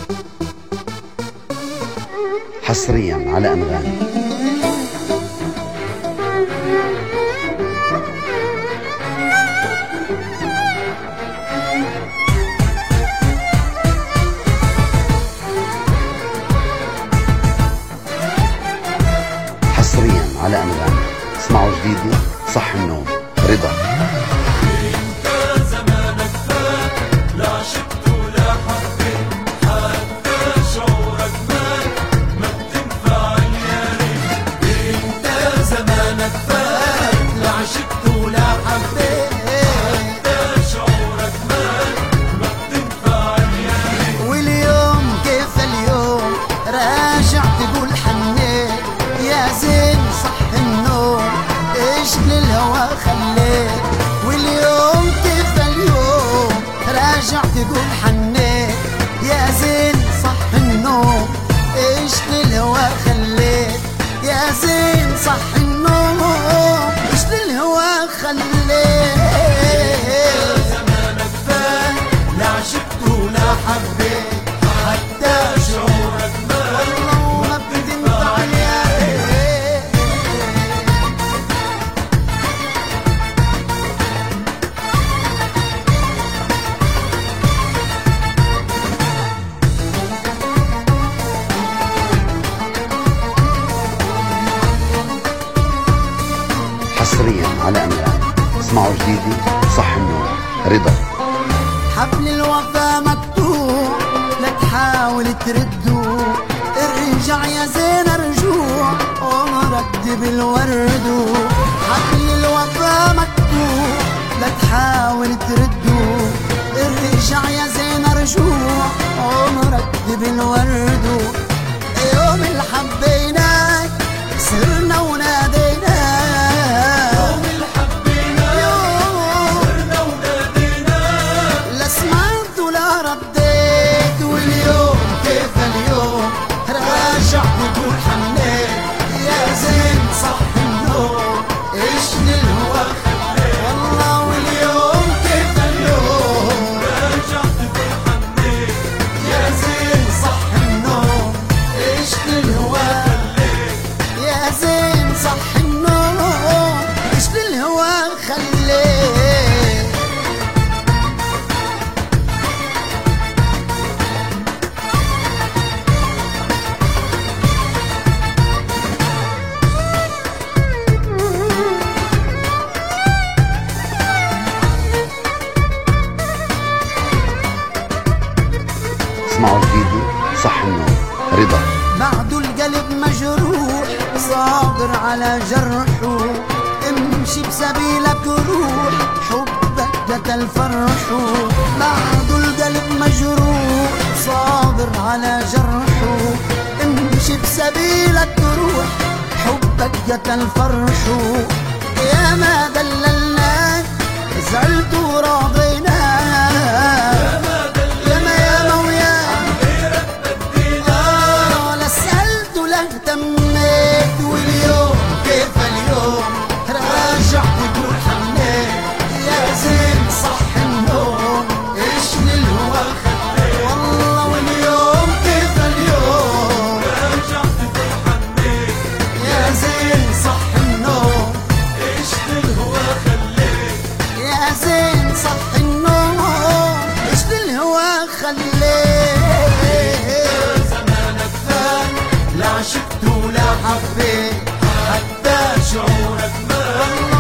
حصريا على أنغامي. حصريا على أنغامي. اسمعوا جديدي صح النوم رضا. واليوم كيف اليوم راجع تقول حنيت يا زين صح النوم ايش للهوى خليت يا زين صح النوم ايش للهوى خليت زمانك فات لا عشقت ولا حبيت حتى شعورك والله ما بتنفع يا حصريا على أنغامي. اسمعوا جديدي صح النوم رضا. حبل الوفا مقطوع لا تحاول تردو ارجع يا زين ارجوع ومرد بالورد حبل الوفا مقطوع لا تحاول تردو ارجع يا زين ارجوع ومرد بالورد يوم اللي حبيناك سرنا وناديناك اسمعوا جديدي صح النوم رضا. بعد القلب مجروح صابر على جرحه امشي بسبيلك روح حبك قتل فرحه بعد القلب مجروح صابر على جرحه امشي بسبيلك روح حبك قتل فرحه يا ما دللناك زعلت وراضيناك زمانك فات لا عشقت ولا حبيت حتى شعورك ما